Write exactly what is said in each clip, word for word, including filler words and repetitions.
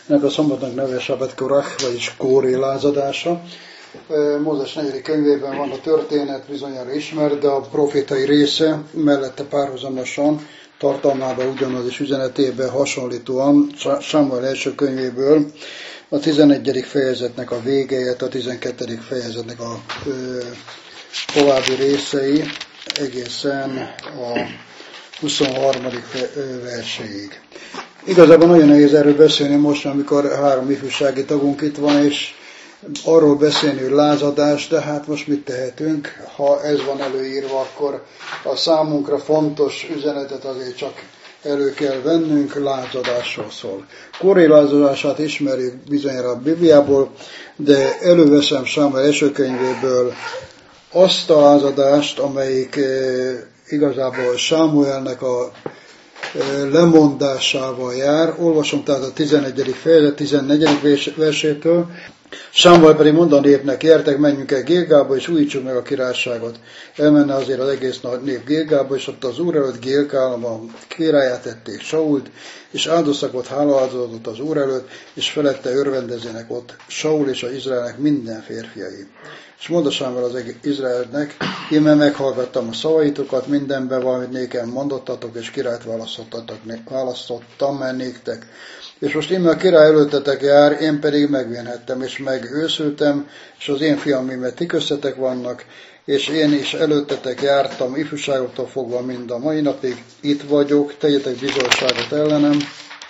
Ennek a szombatnak neve Sabbat Korach, vagyis Kóré lázadása. Mózes negyedik könyvében van a történet, bizonyára ismert, de a profétai része mellette párhuzamosan tartalmában ugyanaz és üzenetében hasonlítóan Sámuel első könyvéből a tizenegyedik fejezetnek a végéért, a tizenkettedik fejezetnek a ö, további részei egészen a huszonharmadik verséig. Igazából nagyon nehéz erről beszélni most, amikor három ifjúsági tagunk itt van, és arról beszélni, hogy lázadás, de hát most mit tehetünk? Ha ez van előírva, akkor a számunkra fontos üzenetet azért csak elő kell vennünk, lázadásról szól. Kóré lázadását ismerjük bizonyára a Bibliából, de előveszem Sámuel első könyvéből azt a lázadást, amelyik igazából Sámuelnek a lemondásával jár. Olvasom tehát a tizenegyedik fejezet tizennegyedik versétől. Sámuel pedig mondta a népnek, gyertek, menjünk el Gilgálba, és újítsuk meg a királyságot. Elmenne azért az egész nagy nép Gilgálba, és ott az úr előtt Gilgálban a királyát tették Sault, és áldoztak ott hálaáldozatot az úr előtt, és felette örvendezének ott Saul és az Izraelnek minden férfiai. És mondta Sámuel az Izraelnek, íme meghallgattam a szavaitokat, mindenben valamit nékem mondottatok, és királyt választottam el néktek. És most íme a király előttetek jár, én pedig megvénhettem, és megőszültem, és az én fiamim ti köztetek vannak, és én is előttetek jártam, ifjúságoktól fogva mind a mai napig, itt vagyok, tegyetek bizonyságot ellenem,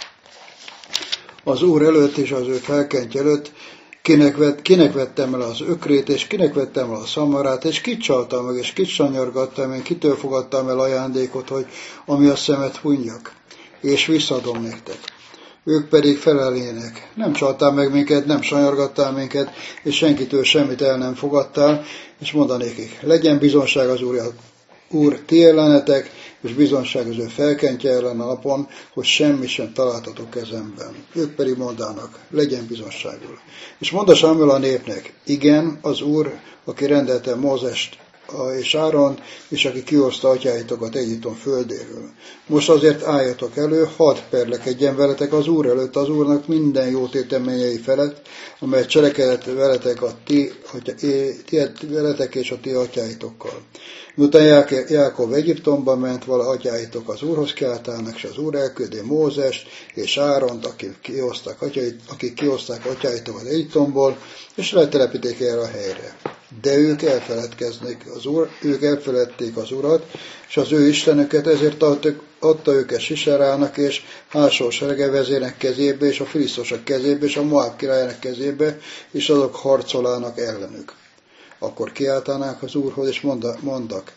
az Úr előtt és az ő felkentje előtt, Kinek, vett, kinek vettem el az ökrét, és kinek vettem el a szamarát, és kit csaltam meg, és kit sanyargattam, én kitől fogadtam el ajándékot, hogy ami a szemet hunnjak, és visszadom nektek. Ők pedig felelének, nem csaltál meg minket, nem sanyargattál minket, és senkitől semmit el nem fogadtál, és mondanékik, legyen bizonság az Úr, úr ti ellenetek, és bizonság az ő felkentje ellen a napon, hogy semmi sem találtatok kezemben. Ők pedig mondának, legyen bizonságul. És mondta Sámuel a népnek, igen, az Úr, aki rendelte Mózest és Áront, és aki kihozta atyáitokat Egyiptom földéről. Most azért álljatok elő, hadd perlekedjen veletek az Úr előtt, az Úrnak minden jó téteményei felett, amely cselekedett veletek, a ti, ti veletek és a ti atyáitokkal. Miután Jákob Egyiptomba ment, vala atyáitok az Úrhoz kiáltának, és az Úr elküldi Mózest és Áront, akik kihozták, atyáit, akik kihozták atyáitokat Egyiptomból, és letelepíték erre a helyre. De ők elfeledkeznek az Úr, ők elfeledték az Urat, és az ő Istenüket, ezért adta őket Siserának, és Hásor serege vezérnek kezébe, és a filisztusok kezébe, és a Moab királyának kezébe, és azok harcolának ellenük. Akkor kiáltanák az Úrhoz, és mondak,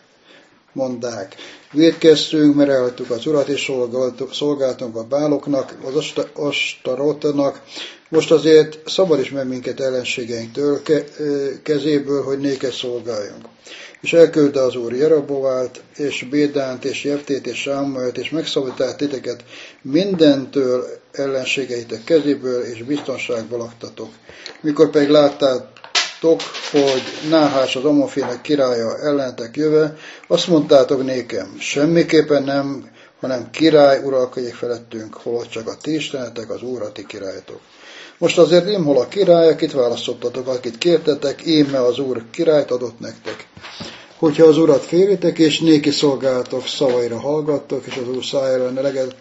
mondák, vétkeztünk, mert elhagytuk az Urat, és szolgáltunk a báloknak, az Astarotnak, most azért szabadíts meg minket ellenségeinktől kezéből, hogy néked szolgáljunk. És elküldte az Úr Jeroboált, és Bédánt, és Jeftét, és Sámuelt, és megszabadított titeket mindentől ellenségeitek kezéből, és biztonságba laktatok. Mikor pedig láttátok, hogy Náhás az Amonfének királya ellenetek jöve, azt mondtátok nékem, semmiképpen nem, hanem király uralkodjék felettünk, holott csak a ti istenetek, az Úr a ti királytok. Most azért én hol a király, akit választottatok, akit kértetek, íme az Úr királyt adott nektek. Hogyha az Urat félritek, és néki szolgálatok, szavaira hallgattok, és az Úr szájára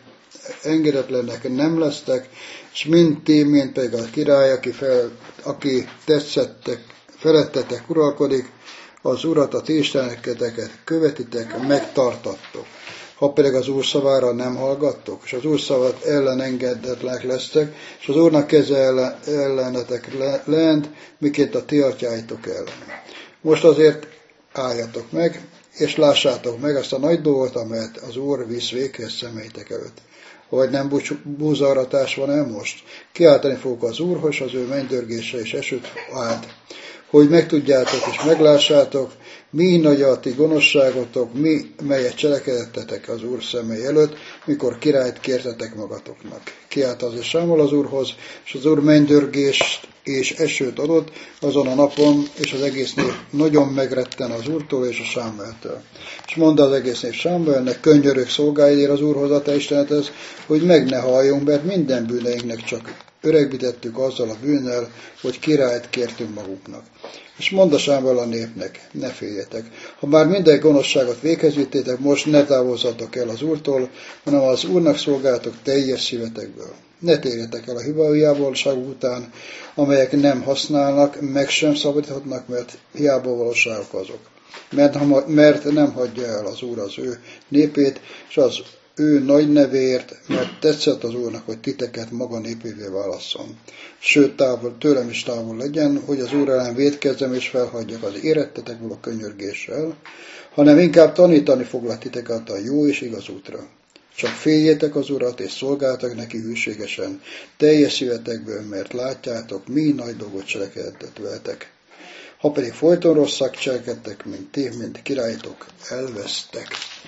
engedetlenek nem lesztek, és mind ti, mind pedig a király, aki, fel, aki tetszettek, felettetek uralkodik, az Urat, a ti isteneketeket követitek, megtartattok. Ha pedig az Úr szavára nem hallgattok, és az Úr szavat ellenengedetlenek lesztek, és az Úrnak keze ellen, ellenetek le, lent, miként a ti atyáitok ellen. Most azért álljatok meg, és lássátok meg azt a nagy dolgot, amelyet az Úr visz véghez szemeitek előtt. Vagy nem búzaratás van el most? Kiáltani fogok az Úrhoz, az ő mennydörgése és esőt állt, hogy megtudjátok és meglássátok, mi nagy a ti gonoszságotok, mi, melyet cselekedettetek az Úr szemei előtt, mikor királyt kértetek magatoknak. Kiállt az Sámuel az Úrhoz, és az Úr mennydörgést és esőt adott azon a napon, és az egész nép nagyon megretten az Úrtól és a Sámueltől. És mondta az egész nép Sámuelnek, könyörög szolgáidért az Úrhoz, a te Istenedhez, hogy meg ne halljunk, mert minden bűneinknek csak öregbítettük azzal a bűnnel, hogy királyt kértünk magunknak. És mondd a Sámuel a népnek, ne féljetek. Ha már minden gonoszságot véghez vittétek, most ne távozzatok el az Úrtól, hanem az Úrnak szolgáltok teljes szívetekből. Ne térjetek el a hibaújávalóságok után, amelyek nem használnak, meg sem szabadíthatnak, mert hiába valóságok azok. Mert, mert nem hagyja el az Úr az ő népét, és az ő nagy nevéért, mert tetszett az Úrnak, hogy titeket maga népévé válasszon. Sőt, távol, tőlem is távol legyen, hogy az Úr ellen vétkezzem és felhagyjak az érettetekből a könyörgéssel, hanem inkább tanítani foglak titeket a jó és igaz útra. Csak féljétek az Urat, és szolgáltak neki hűségesen, teljes szívetekből, mert látjátok, mi nagy dolgot cselekedett veletek. Ha pedig folyton rosszak cselekedtek, mint ti, mint királytok, elvesztek.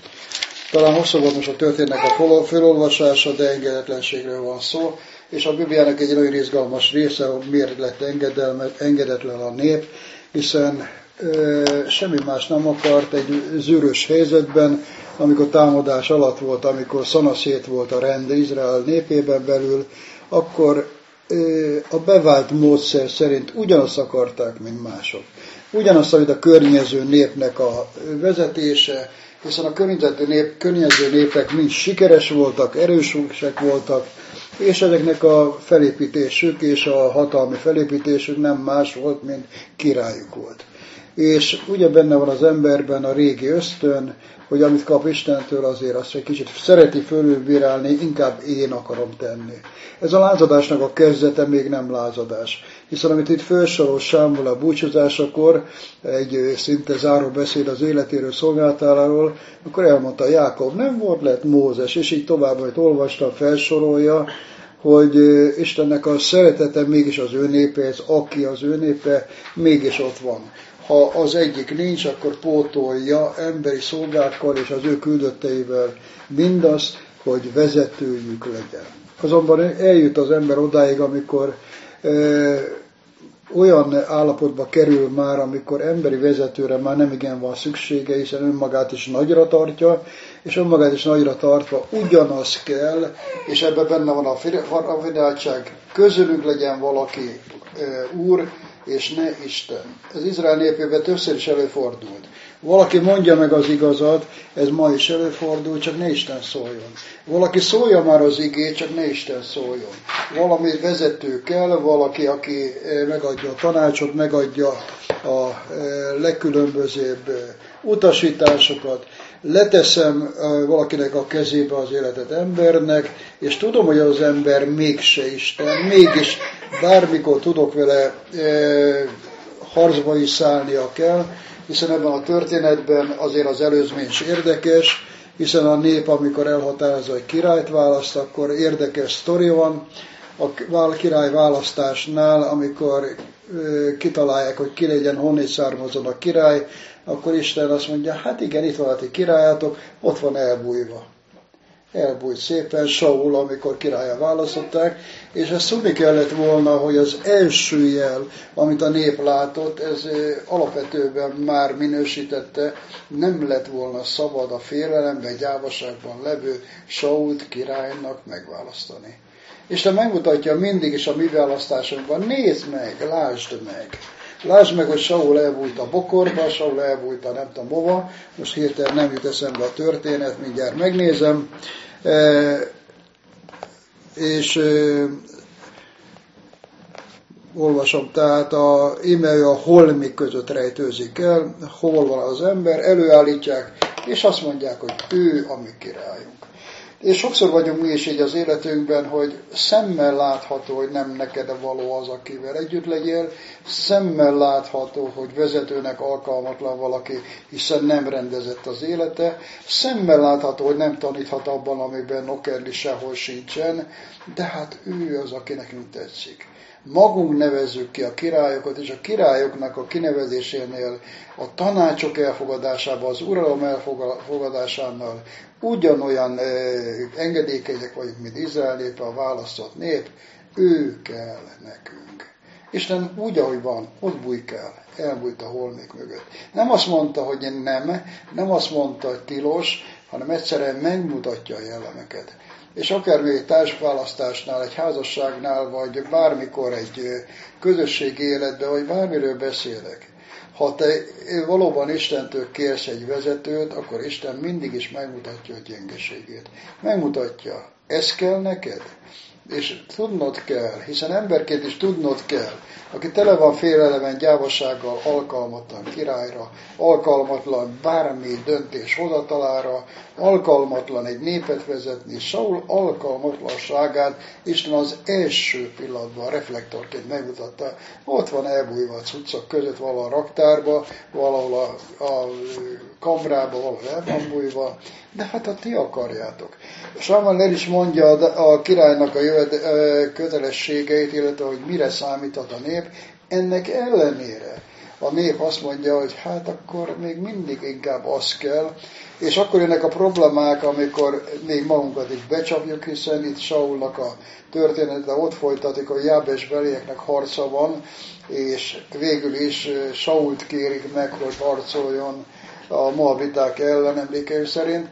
Talán hosszú volt most a történetnek a fölolvasása, de engedetlenségről van szó, és a Bibliának egy nagyon izgalmas része, hogy miért lett engedetlen a nép, hiszen ö, semmi más nem akart egy zűrös helyzetben, amikor támadás alatt volt, amikor szanaszét volt a rend Izrael népében belül, akkor ö, a bevált módszer szerint ugyanazt akarták, mint mások. Ugyanazt, amit a környező népnek a vezetése, hiszen a környező, nép, környező népek mind sikeres voltak, erősek voltak, és ezeknek a felépítésük és a hatalmi felépítésük nem más volt, mint királyuk volt. És ugye benne van az emberben a régi ösztön, hogy amit kap Istentől, azért azt egy kicsit szereti fölülbírálni, inkább én akarom tenni. Ez a lázadásnak a kezdete még nem lázadás. Hiszen amit itt felsorol Sámuel a búcsúzásakor, egy szinte záró beszéd az életéről, szolgáltáláról, akkor elmondta Jákob, nem volt lett Mózes, és így tovább, hogy olvasta, felsorolja, hogy Istennek a szeretete mégis az ő népe, ez aki az ő népe, mégis ott van. Ha az egyik nincs, akkor pótolja emberi szolgákkal és az ő küldötteivel mindazt, hogy vezetőjük legyen. Azonban eljut az ember odáig, amikor e, olyan állapotba kerül már, amikor emberi vezetőre már nem igen van szüksége, hiszen önmagát is nagyra tartja, és önmagát is nagyra tartva ugyanaz kell, és ebben benne van a fidátság, közülünk legyen valaki e, úr, és ne Isten. Ez Izrael népében többször is előfordult. Valaki mondja meg az igazat, ez ma is előfordul, csak ne Isten szóljon. Valaki szólja már az igét, csak ne Isten szóljon. Valami vezető kell, valaki, aki megadja a tanácsot, megadja a legkülönbözőbb utasításokat. Leteszem valakinek a kezébe az életet embernek, és tudom, hogy az ember mégse Isten, mégis bármikor tudok vele e, harcba is szállnia kell, hiszen ebben a történetben azért az előzmény is érdekes, hiszen a nép, amikor elhatározza, hogy királyt választ, akkor érdekes sztori van. A király választásnál, amikor e, kitalálják, hogy ki legyen, honnét származon a király, akkor Isten azt mondja, hát igen, itt van a ti királyátok, ott van elbújva. Elbújt szépen Saul, amikor királlyá választották, és ezt tudni kellett volna, hogy az első jel, amit a nép látott, ez alapvetően már minősítette, nem lett volna szabad a félelemben, gyávaságban levő Sault királynak megválasztani. Isten megmutatja mindig is a mi választásunkban, nézd meg, lásd meg. Lásd meg, hogy Saul elbújt a bokorba, Saul elbújt a nem tudom hova, most hirtelen nem jut eszembe a történet, mindjárt megnézem, e, és e, olvasom, tehát a, íme ő a holmik között rejtőzik el, hol van az ember, előállítják, és azt mondják, hogy ő a mi királyunk. És sokszor vagyunk mi is így az életünkben, hogy szemmel látható, hogy nem neked való az, akivel együtt legyél, szemmel látható, hogy vezetőnek alkalmatlan valaki, hiszen nem rendezett az élete, szemmel látható, hogy nem taníthat abban, amiben nokerli sehol sincsen, de hát ő az, aki nekünk tetszik. Magunk nevezzük ki a királyokat, és a királyoknak a kinevezésénél, a tanácsok elfogadásában, az uralom elfogadásánál ugyanolyan engedékenyek vagyunk, mint Izrael népe, a választott nép, ő kell nekünk. Isten úgy, ahogy van, ott bújik el, elbújt a holmik mögött. Nem azt mondta, hogy nem, nem azt mondta, hogy tilos, hanem egyszerűen megmutatja a jellemeket. és akár még egy társválasztásnál, egy házasságnál, vagy bármikor egy közösségi életben, vagy bármiről beszélek. Ha te valóban Istentől kérsz egy vezetőt, akkor Isten mindig is megmutatja a gyengeségét. Megmutatja. Ez kell neked? És tudnod kell, hiszen emberként is tudnod kell, aki tele van félelemen, gyávasággal, alkalmatlan királyra, alkalmatlan bármi döntés hozatalára, alkalmatlan egy népet vezetni. Saul alkalmatlanságát Isten az első pillanatban reflektorként megmutatta. Ott van elbújva a cuccok között, valahol a raktárba, valahol a, a kamrába, valahol el van bújva, de hát ha ti akarjátok. Sámuel el is mondja a királynak a jövet, kötelességeit, illetve hogy mire számíthat a nép, ennek ellenére a nép azt mondja, hogy hát akkor még mindig inkább az kell, és akkor jönnek a problémák, amikor még magunkat is becsapjuk, hiszen itt Saulnak a története ott folytatik, hogy Jábes belieknek harca van, és végül is Sault kérik meg, hogy harcoljon a moabiták ellen, emlékeim szerint,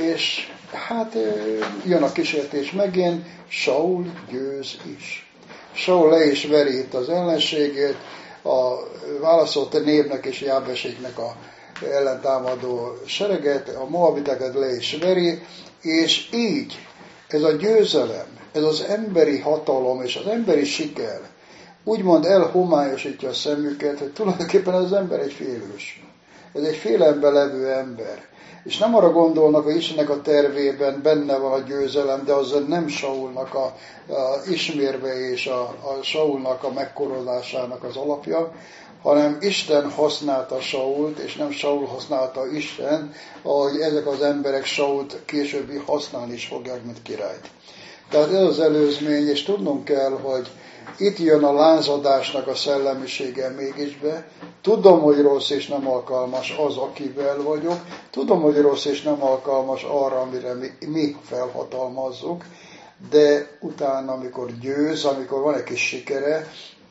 és hát jön a kísértés megint, Saul győz is. Saul le is veri itt az ellenségét, a válaszolt népnek és Jábeséknek a ellentámadó sereget, a moabitákat le is veri, és így ez a győzelem, ez az emberi hatalom és az emberi siker úgymond elhomályosítja a szemüket, hogy tulajdonképpen az ember egy félős. Ez egy félelemben levő ember. És nem arra gondolnak, hogy Istennek a tervében benne van a győzelem, de az nem Saulnak a, a ismérve és a, a Saulnak a megkoronásának az alapja, hanem Isten használta Sault, és nem Saul használta Isten, ahogy ezek az emberek Sault későbbi használni is fogják, mint királyt. Tehát ez az előzmény, és tudnunk kell, hogy itt jön a lázadásnak a szellemisége mégis be. Tudom, hogy rossz és nem alkalmas az, akivel vagyok. Tudom, hogy rossz és nem alkalmas arra, amire mi, mi felhatalmazzuk. De utána, amikor győz, amikor van egy kis sikere,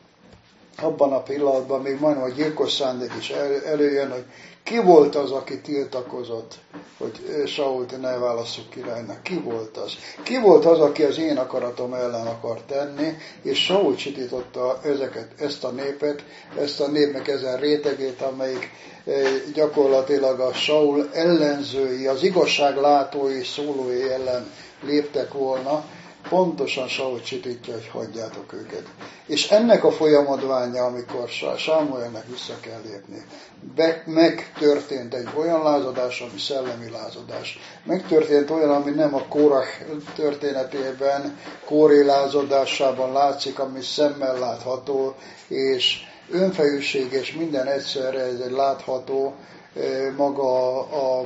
abban a pillanatban még majdnem a gyilkos szándék is el, előjön, hogy ki volt az, aki tiltakozott, hogy Sault ne válasszuk királynak? Ki volt az? Ki volt az, aki az én akaratom ellen akar tenni, és Saul csitította ezeket, ezt a népet, ezt a népnek ezen rétegét, amelyik gyakorlatilag a Saul ellenzői, az igazság látói, szólói ellen léptek volna, pontosan Saul csitítja, hogy hagyjátok őket. És ennek a folyamadványa, amikor Sámuelnek vissza kell lépni, Be, megtörtént egy olyan lázadás, ami szellemi lázadás. Megtörtént olyan, ami nem a Kórah történetében, Kóré lázadásában látszik, ami szemmel látható, és önfejűség és minden egyszerre ez egy látható maga a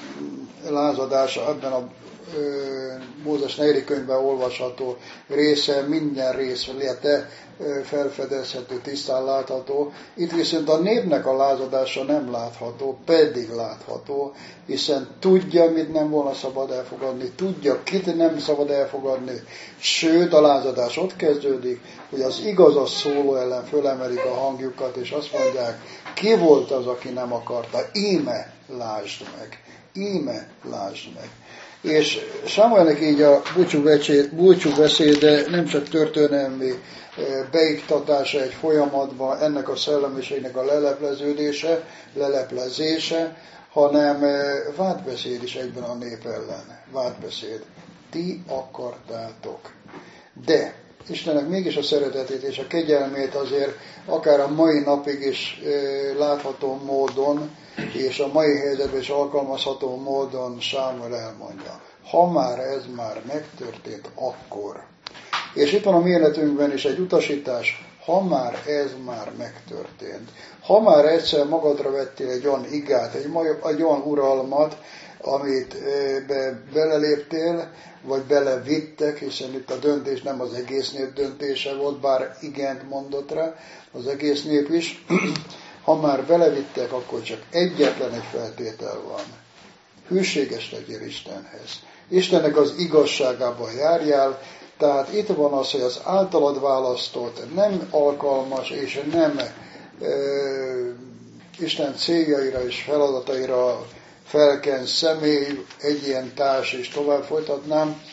lázadása ebben a Mózes negyedik könyvben olvasható része, minden rész léte felfedezhető, tisztán látható. Itt viszont a népnek a lázadása nem látható, pedig látható, hiszen tudja, mit nem volna szabad elfogadni, tudja, kit nem szabad elfogadni, sőt a lázadás ott kezdődik, hogy az igazas szóló ellen fölemelik a hangjukat, és azt mondják, ki volt az, aki nem akarta, íme lásd meg, íme lásd meg. És Sámuelnek így a búcsú beszéde nem csak történelmi beiktatása egy folyamatban, ennek a szellemiségnek a lelepleződése, leleplezése, hanem vádbeszéd is egyben a nép ellen. Vádbeszéd. Ti akartátok. De Istennek mégis a szeretetét és a kegyelmét azért akár a mai napig is látható módon, és a mai helyzetben is alkalmazható módon Sámuel elmondja. Ha már ez már megtörtént, akkor. És itt van a mi életünkben is egy utasítás, ha már ez már megtörtént. Ha már egyszer magadra vettél egy olyan igát, egy, egy olyan uralmat, amit be, beleléptél, vagy belevittek, hiszen itt a döntés nem az egész nép döntése volt, bár igent mondott rá az egész nép is. Ha már belevittek, akkor csak egyetlen egy feltétel van. Hűséges legyél Istenhez. Istennek az igazságában járjál, tehát itt van az, hogy az általad választott, nem alkalmas és nem e, Isten céljaira és feladataira felken személy, egy ilyen társ, és tovább folytatnám,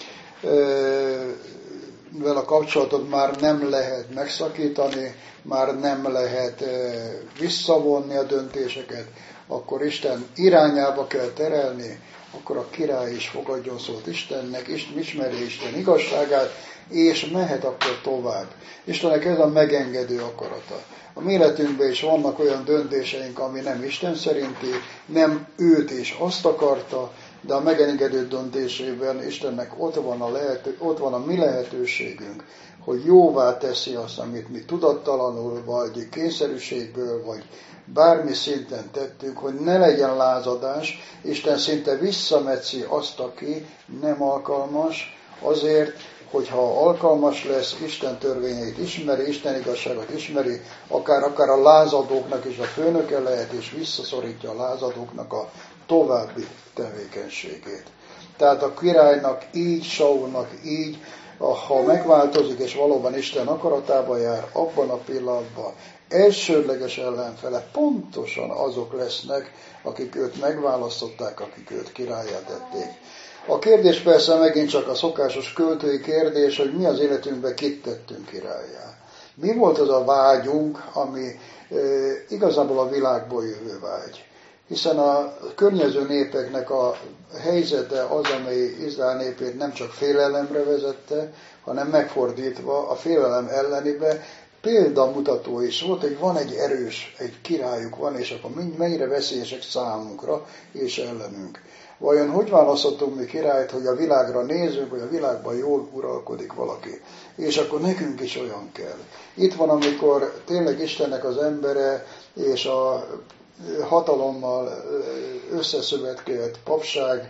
vel a kapcsolatot már nem lehet megszakítani, már nem lehet visszavonni a döntéseket, akkor Isten irányába kell terelni, akkor a király is fogadjon szót Istennek, Isten ismeri Isten igazságát, és mehet akkor tovább. Istennek ez a megengedő akarata. A mi életünkben is vannak olyan döntéseink, ami nem Isten szerinti, nem őt és azt akarta, de a megengedő döntésében Istennek ott van a, lehető, ott van a mi lehetőségünk, hogy jóvá teszi azt, amit mi tudattalanul, vagy kényszerűségből, vagy bármi szinten tettünk, hogy ne legyen lázadás. Isten szinte visszametszi azt, aki nem alkalmas, azért, hogyha alkalmas lesz, Isten törvényeit ismeri, Isten igazságot ismeri, akár, akár a lázadóknak is a főnöke lehet, és visszaszorítja a lázadóknak a további tevékenységét. Tehát a királynak így, Saulnak így, ha megváltozik, és valóban Isten akaratába jár, abban a pillanatban elsődleges ellenfele pontosan azok lesznek, akik őt megválasztották, akik őt királlyá tették. A kérdés persze megint csak a szokásos költői kérdés, hogy mi az életünkben kit tettünk királlyá. Mi volt az a vágyunk, ami e, igazából a világból jövő vágy. Hiszen a környező népeknek a helyzete az, amely Izrael népét nem csak félelemre vezette, hanem megfordítva a félelem ellenébe példamutató is volt, hogy van egy erős, egy királyuk van, és akkor mennyire veszélyesek számunkra és ellenünk. Vajon hogy választhatunk mi királyt, hogy a világra nézünk, hogy a világban jól uralkodik valaki, és akkor nekünk is olyan kell. Itt van, amikor tényleg Istennek az embere, és a hatalommal összeszövetkezett papság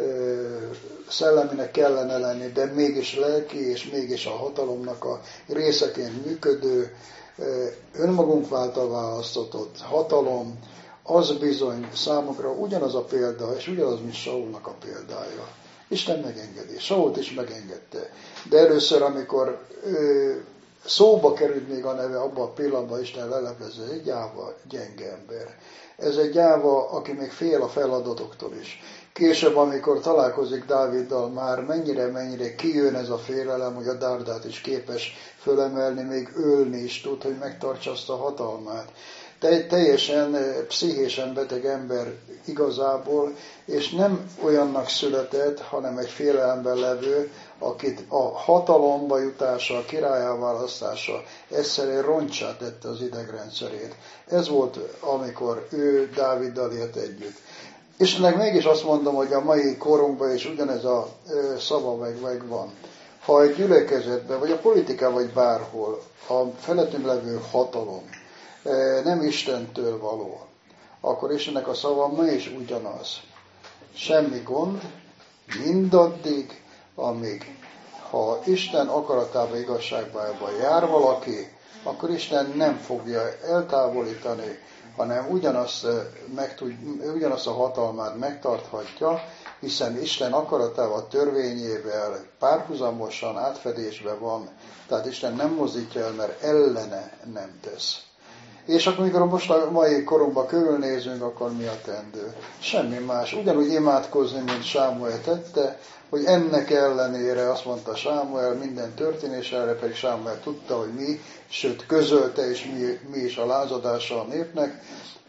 szelleminek kellene lenni, de mégis lelki, és mégis a hatalomnak a részeként működő, önmagunk által választott hatalom, az bizony számukra ugyanaz a példa, és ugyanaz, mint Saulnak a példája. Isten megengedi. Sault is megengedte. De először, amikor ö, szóba került még a neve, abban a pillanatban Isten leleplezze, ez egy gyáva, gyenge ember. Ez egy gyáva, aki még fél a feladatoktól is. Később, amikor találkozik Dáviddal, már mennyire-mennyire kijön ez a félelem, hogy a dárdát is képes fölemelni, még ölni is tud, hogy megtartsa azt a hatalmát. Teljesen pszichésen beteg ember igazából, és nem olyannak született, hanem egy félelemben levő, akit a hatalomba jutása, a királyá választása egyszerűen roncsá tette az idegrendszerét. Ez volt, amikor ő Dáviddal élt együtt. És ennek mégis azt mondom, hogy a mai korunkban is ugyanez a szava meg van. Ha egy gyülekezetben, vagy a politikában, vagy bárhol a felettünk levő hatalom nem Istentől való, akkor Istennek a szava ma is ugyanaz. Semmi gond, mindaddig, amíg ha Isten akaratába, igazságba jár valaki, akkor Isten nem fogja eltávolítani, hanem ugyanazt, megtud, ugyanazt a hatalmát megtarthatja, hiszen Isten akaratával, törvényével párhuzamosan átfedésben van, tehát Isten nem mozdítja el, mert ellene nem tesz. És akkor, amikor most a mai korunkban körülnézünk, akkor mi a teendő? Semmi más. Ugyanúgy imádkozni, mint Sámuel tette, hogy ennek ellenére azt mondta Sámuel, minden történés erre, pedig Sámuel tudta, hogy mi, sőt közölte, és mi, mi is a lázadása a népnek.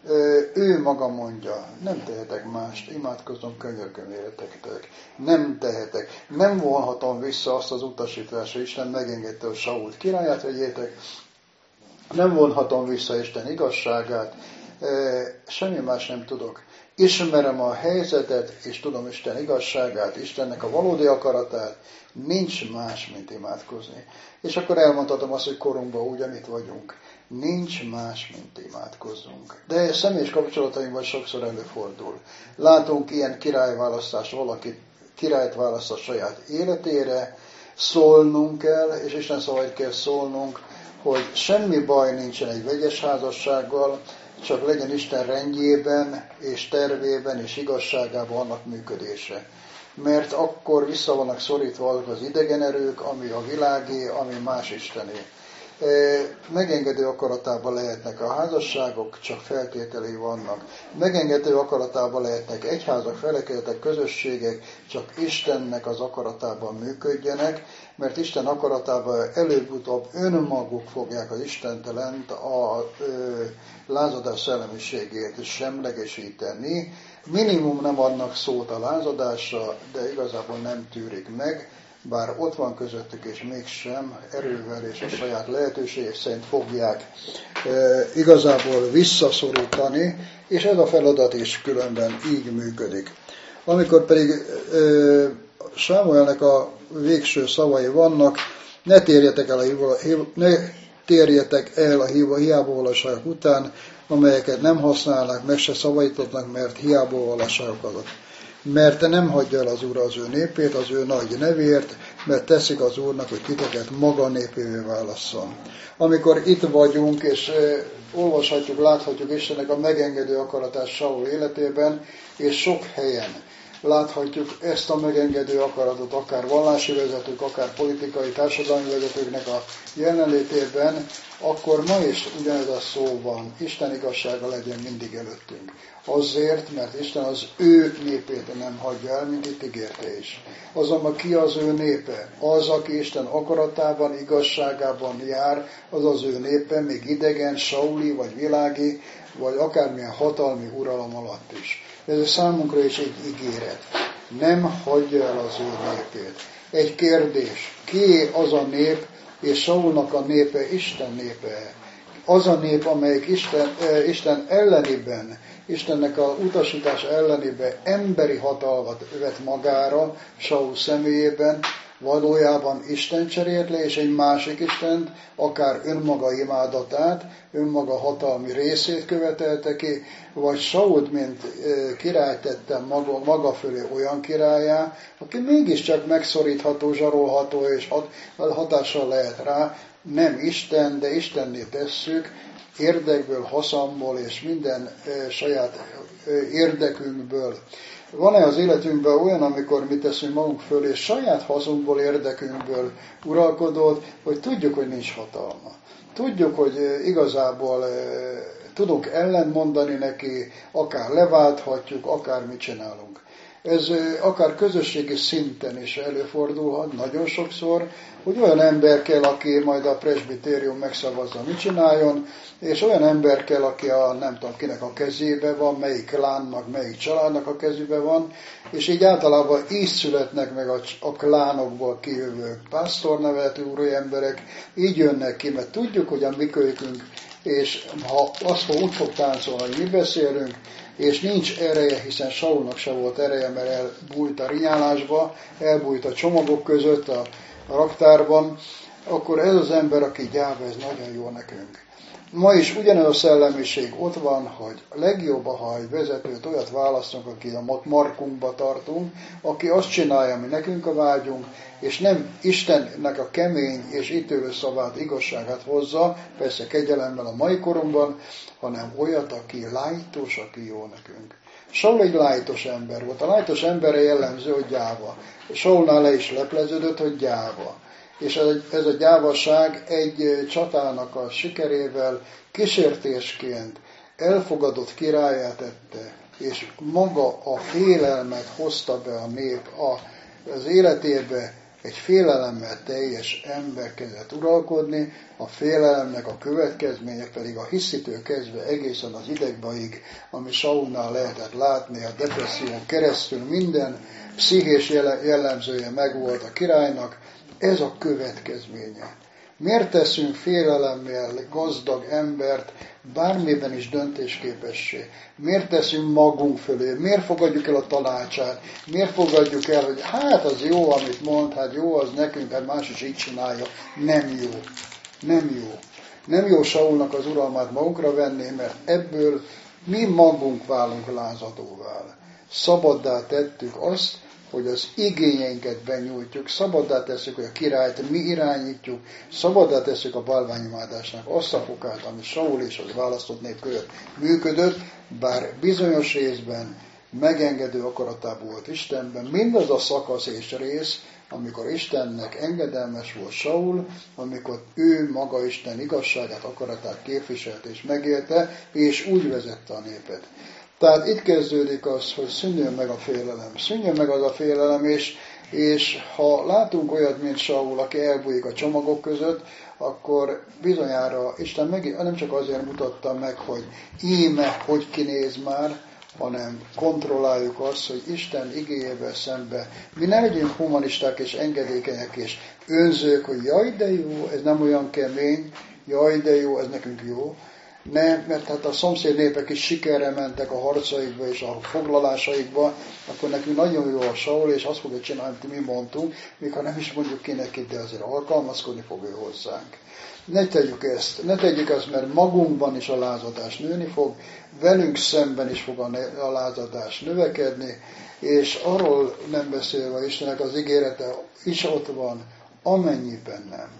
Ő maga mondja, nem tehetek mást, imádkozom, könyörgöm éretektek. Nem tehetek. Nem vonhatom vissza azt az utasítást, hogy Isten megengedte, hogy Sault királyát vegyétek. Nem vonhatom vissza Isten igazságát, semmi más nem tudok. Ismerem a helyzetet, és tudom Isten igazságát, Istennek a valódi akaratát, nincs más, mint imádkozni. És akkor elmondhatom azt, hogy korunkban ugyanitt vagyunk. Nincs más, mint imádkozzunk. De személyes kapcsolatainkban sokszor előfordul. Látunk ilyen királyválasztást, valaki királyt választ a saját életére, szólnunk kell, és Isten szavait kell szólnunk, hogy semmi baj nincsen egy vegyes házassággal, csak legyen Isten rendjében, és tervében, és igazságában annak működése. Mert akkor vissza vannak szorítva azok az idegen erők, ami a világé, ami más istené. Megengedő akaratában lehetnek a házasságok, csak feltételei vannak. Megengedő akaratában lehetnek egyházak, felekezetek, közösségek, csak Istennek az akaratában működjenek, mert Isten akaratában előbb-utóbb önmaguk fogják az istentelent, a ö, lázadás szellemiségét semlegesíteni. Minimum nem adnak szót a lázadásra, de igazából nem tűrik meg, bár ott van közöttük, és mégsem erővel és a saját lehetőségek szerint fogják e, igazából visszaszorítani, és ez a feladat is különben így működik. Amikor pedig e, Sámuelnek a végső szavai vannak, ne térjetek el a, ne térjetek el a hiábavalóságok után, amelyeket nem használnak, meg se szavaítottak, mert hiábavalóságok azok. Mert nem hagyja el az Úr az ő népét, az ő nagy nevért, mert teszik az Úrnak, hogy titeket maga népévé válasszon. Amikor itt vagyunk, és e, olvashatjuk, láthatjuk Istennek a megengedő akaratát Saul életében, és sok helyen láthatjuk ezt a megengedő akaratot, akár vallási vezetők, akár politikai, társadalmi vezetőknek a jelenlétében, akkor ma is ugyanez a szó van, Isten igazsága legyen mindig előttünk. Azért, mert Isten az ő népét nem hagyja el, mint itt ígérte is. Azonban ki az ő népe? Az, aki Isten akaratában, igazságában jár, az az ő népe, még idegen, sauli, vagy világi, vagy akármilyen hatalmi uralom alatt is. Ez számunkra is egy ígéret. Nem hagyja el az ő népét. Egy kérdés, ki az a nép, és Saulnak a népe Isten népe? Az a nép, amelyik Isten, eh, Isten ellenében, Istennek a utasítás ellenében emberi hatalmat vett magára Saul személyében, valójában Isten cserélt le, és egy másik Istent, akár önmaga imádatát, önmaga hatalmi részét követelte ki, vagy Sault, mint király tette maga, maga fölé olyan királyá, aki mégiscsak megszorítható, zsarolható, és hatással lehet rá, nem Isten, de Istenné tesszük, érdekből, haszonból és minden e, saját e, érdekünkből. Van-e az életünkben olyan, amikor mi teszünk magunk föl, és saját haszunkból, érdekünkből uralkodott, hogy tudjuk, hogy nincs hatalma. Tudjuk, hogy e, igazából e, tudunk ellentmondani neki, akár leválthatjuk, akár mit csinálunk. Ez akár közösségi szinten is előfordulhat nagyon sokszor, hogy olyan ember kell, aki majd a presbitérium megszavazza, mit csináljon, és olyan ember kell, aki a nem tudom kinek a kezébe van, melyik klánnak, melyik családnak a kezébe van, és így általában így születnek meg a, a klánokból kijövő pásztorneveltő úri emberek, így jönnek ki, mert tudjuk, hogy a mi kölykünk, és ha azt fog, úgy fog táncolni, hogy mi beszélünk, és nincs ereje, hiszen Saulnak se volt ereje, mert elbújt a rinyálásba, elbújt a csomagok között, a, a raktárban, akkor ez az ember, aki gyáva, ez nagyon jó nekünk. Ma is ugyanez a szellemiség ott van, hogy legjobb, ha egy vezetőt olyat választunk, aki a markunkba tartunk, aki azt csinálja, ami nekünk a vágyunk, és nem Istennek a kemény és ítélő szavát, igazságát hozza, persze kegyelemmel a mai korunkban, hanem olyat, aki lájtos, aki jó nekünk. Saul egy lájtos ember volt. A lájtos emberre jellemző, hogy gyáva. Saulnál le is lepleződött, hogy gyáva. És ez a gyávaság egy csatának a sikerével kísértésként elfogadott királyát tette, és maga a félelmet hozta be a nép az életébe, egy félelemmel teljes ember kezdett uralkodni, a félelemnek a következménye pedig a hiszitől kezdve egészen az idegbaig, ami Saulnál lehetett látni, a depresszión keresztül minden pszichés jellemzője megvolt a királynak, ez a következménye. Miért teszünk félelemmel gazdag embert bármiben is döntésképessé? Miért teszünk magunk fölé? Miért fogadjuk el a tanácsát? Miért fogadjuk el, hogy hát az jó, amit mond, hát jó az nekünk, hát más is így csinálja. Nem jó. Nem jó. Nem jó Saulnak az uralmát magunkra venni, mert ebből mi magunk válunk lázadóvá. Szabaddá tettük azt, hogy az igényeinket benyújtjuk, szabaddá tesszük, hogy a királyt mi irányítjuk, szabaddá tesszük a bálványimádásnak azt a fokát, ami Saul és az választott nép között működött, bár bizonyos részben megengedő akaratában volt Istenben, mindaz a szakasz és rész, amikor Istennek engedelmes volt Saul, amikor ő maga Isten igazságát, akaratát képviselt és megélte, és úgy vezette a népet. Tehát itt kezdődik az, hogy szűnjön meg a félelem. Szűnjön meg az a félelem, és, és ha látunk olyat, mint Saul, aki elbújik a csomagok között, akkor bizonyára Isten meg, nem csak azért mutatta meg, hogy íme, hogy kinéz már, hanem kontrolláljuk azt, hogy Isten igéjével szembe mi ne legyünk humanisták és engedékenyek és önzők, hogy jaj, de jó, ez nem olyan kemény, jaj, de jó, ez nekünk jó. Nem, mert hát a szomszéd népek is sikerre mentek a harcaikba és a foglalásaikba, akkor nekünk nagyon jó a Saul, és azt fogja csinálni, amit mi mondtunk, még ha nem is mondjuk ki neki, de azért alkalmazkodni fog ő hozzánk. Ne tegyük ezt, ne tegyük ezt, mert magunkban is a lázadás nőni fog, velünk szemben is fog a lázadás növekedni, és arról nem beszélve Istennek az ígérete is ott van, amennyiben nem.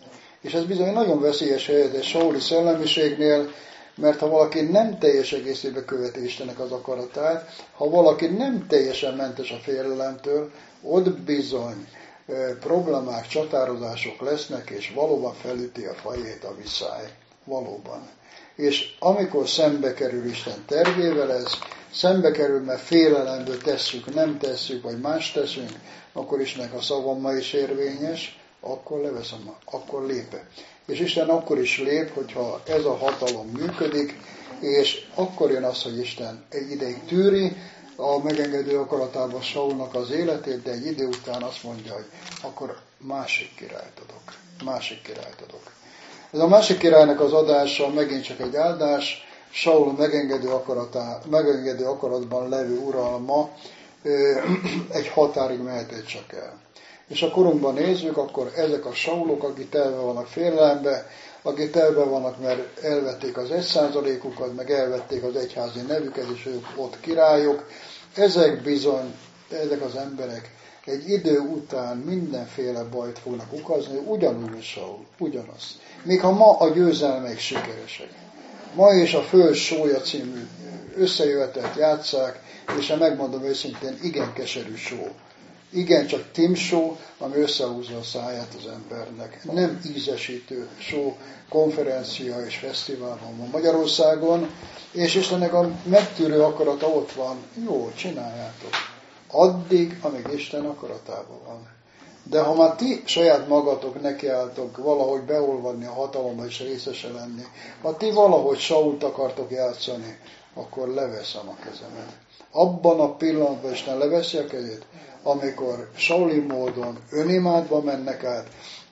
És ez bizony nagyon veszélyes helyzet egy sauli szellemiségnél, mert ha valaki nem teljes egészében követi Istennek az akaratát, ha valaki nem teljesen mentes a félelemtől, ott bizony e, problémák, csatározások lesznek, és valóban felüti a fejét a viszály. Valóban. És amikor szembe kerül Isten tervével ez, szembe kerül, mert félelemből tesszük, nem tesszük, vagy más teszünk, akkor Istennek a szava ma is érvényes, akkor leveszem, akkor lépe. És Isten akkor is lép, hogyha ez a hatalom működik, és akkor jön az, hogy Isten egy ideig tűri a megengedő akaratában Saulnak az életét, de egy idő után azt mondja, hogy akkor másik királyt adok. Másik királyt adok. Ez a másik királynak az adása megint csak egy áldás, Saul megengedő, akaratá, megengedő akaratban levő uralma egy határig mehetett csak el. És a korunkban nézzük, akkor ezek a Saulok, akik telve vannak félelembe, akik telve vannak, mert elvették az egy százalékukat, meg elvették az egyházi nevüket, és ők ott királyok, ezek bizony, ezek az emberek egy idő után mindenféle bajt fognak okozni, ugyanúgy, mint Saul, ugyanaz. Még ha ma a győzelmek sikeresek. Ma is a Föld sója című összejövetet játsszák, és ha megmondom őszintén, igen keserű só. Igen, csak timsó, ami összehúzza a száját az embernek. Nem ízesítő só, konferencia és fesztivál van Magyarországon, és Istennek a megtűrő akarata ott van. Jó, csináljátok. Addig, amíg Isten akaratában van. De ha már ti saját magatok nekiálltok valahogy beolvadni a hatalomba és részese lenni, ha ti valahogy Sault akartok játszani, akkor leveszem a kezemet. Abban a pillanatban Isten leveszi a kezét, amikor Sauli módon önimádba mennek át,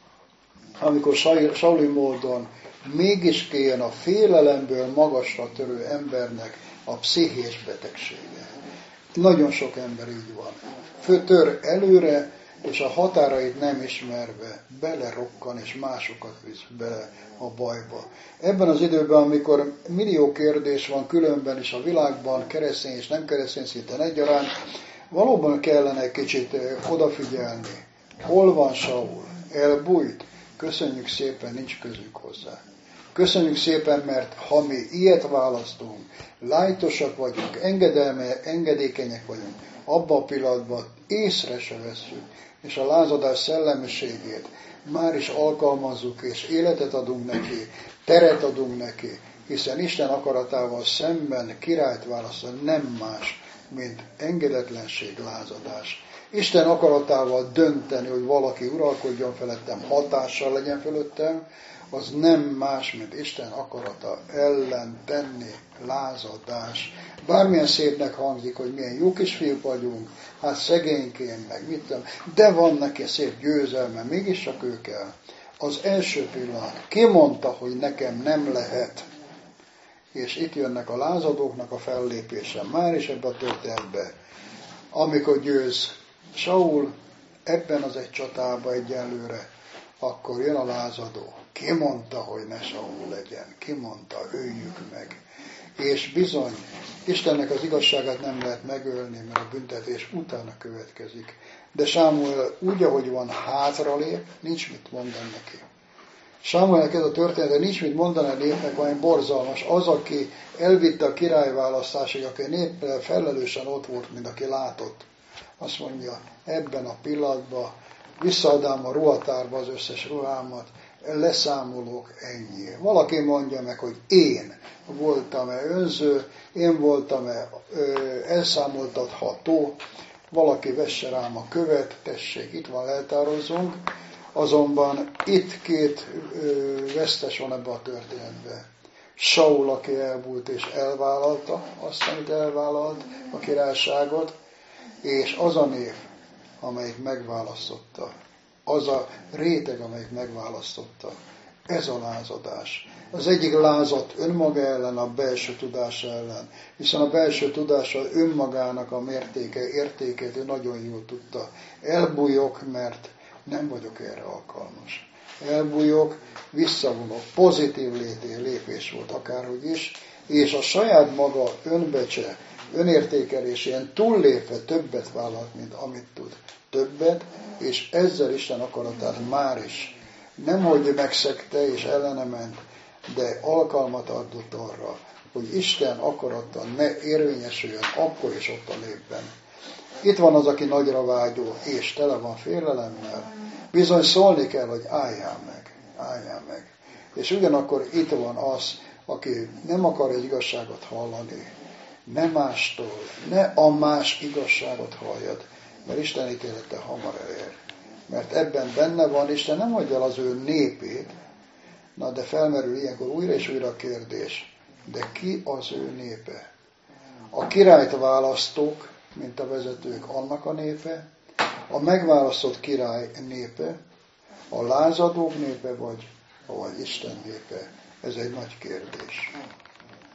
amikor Sauli módon mégis kijön a félelemből magasra törő embernek a pszichés betegsége. Nagyon sok ember így van. Fötör előre, és a határait nem ismerve belerokkan, és másokat visz bele a bajba. Ebben az időben, amikor millió kérdés van különben is a világban, keresztény és nem keresztény szinten egyaránt, valóban kellene egy kicsit odafigyelni. Hol van Saul? Elbújt? Köszönjük szépen, nincs közünk hozzá. Köszönjük szépen, mert ha mi ilyet választunk, lájtosak vagyunk, engedelme, engedékenyek vagyunk, abban a pillanatban észre se vesszük, és a lázadás szellemiségét már is alkalmazzuk, és életet adunk neki, teret adunk neki, hiszen Isten akaratával szemben királyt választani nem más, mint engedetlenség, lázadás. Isten akaratával dönteni, hogy valaki uralkodjon felettem, hatással legyen fölöttem, az nem más, mint Isten akarata ellen tenni, lázadás. Bármilyen szépnek hangzik, hogy milyen jó kisfiúk vagyunk, hát szegényként, meg mit tudom, de van neki szép győzelme, mégiscsak ő kell. Az első pillanat, ki mondta, hogy nekem nem lehet, és itt jönnek a lázadóknak a fellépése, már is ebbe a történetbe, amikor győz Saul ebben az egy csatában egyelőre, akkor jön a lázadó. Ki mondta, hogy ne Saul legyen? Ki mondta, öljük meg. És bizony, Istennek az igazságát nem lehet megölni, mert a büntetés utána következik. De Sámuel úgy, ahogy van, hátralép, nincs mit mondani neki. Sámuelnek ez a történet, de nincs mit mondani a népnek, valami borzalmas. Az, aki elvitte a királyválasztásig, aki a néppel felelősen ott volt, mint aki látott, azt mondja, ebben a pillanatban visszaadám a ruhatárba az összes ruhámat, leszámolok, ennyi. Valaki mondja meg, hogy én voltam-e önző, én voltam-e elszámoltatható, valaki vesse rám a követ, tessék, itt van, leltározzunk, azonban itt két ö, vesztes van ebbe a történetben. Saul, aki elbújt és elvállalta azt, amit elvállalt, a királyságot, és az a név, amelyik megválasztotta, az a réteg, amelyik megválasztotta. Ez a lázadás. Az egyik lázat önmaga ellen, a belső tudás ellen, hiszen a belső tudása önmagának a mértéke, értékét ő nagyon jól tudta. Elbújok, mert nem vagyok erre alkalmas. Elbújok, visszavonok, pozitív lété, lépés volt akárhogy is, és a saját maga önbecse, önértékelésén túllépve többet vállalt, mint amit tud. Többet, és ezzel Isten akaratát már is nem, hogy megszegte és ellene ment, de alkalmat adott arra, hogy Isten akarata ne érvényesüljön akkor és ott a népben. Itt van az, aki nagyra vágyó, és tele van félelemmel. Bizony szólni kell, hogy álljál meg, álljál meg. És ugyanakkor itt van az, aki nem akar egy igazságot hallani, ne mástól, ne a más igazságot halljad, mert Isten ítélete hamar elér. Mert ebben benne van, Isten nem hagyja el az ő népét, na de felmerül ilyenkor újra és újra a kérdés, de ki az ő népe? A királyt választók, mint a vezetők, annak a népe, a megválasztott király népe, a lázadók népe, vagy, vagy Isten népe? Ez egy nagy kérdés.